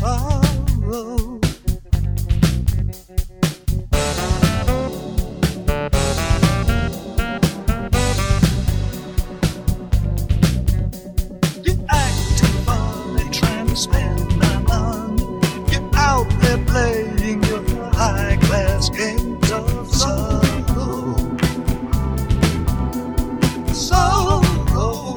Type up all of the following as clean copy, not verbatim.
sorrow. You're acting funny, trying to spend my money. You're out there playing your high-class games of sorrow. Sorrow.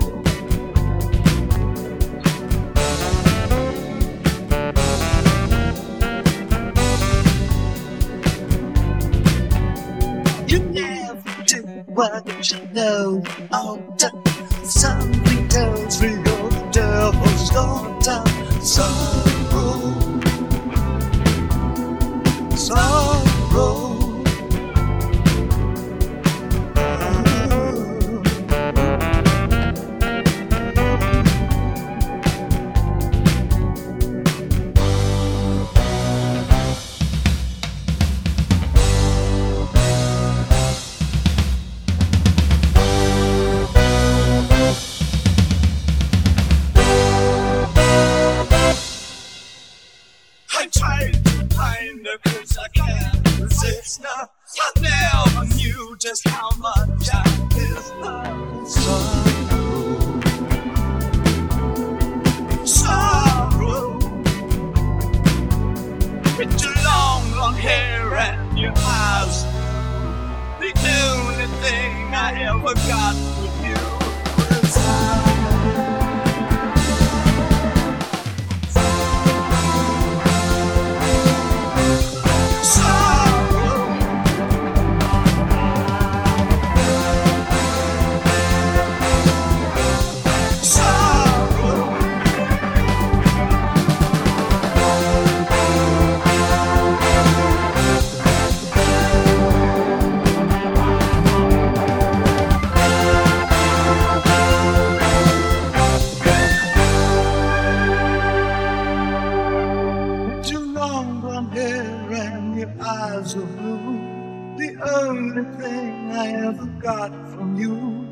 You never do what you know. All done. Something tells me you're the devil's daughter. Sorrow. Sorrow. I tried to find her 'cause I can't resist now. I never knew just how much I miss her. Sorrow, sorrow. With your long, long hair and your eyes, the only thing I ever got with you was long blonde hair and your eyes are blue. The only thing I ever got from you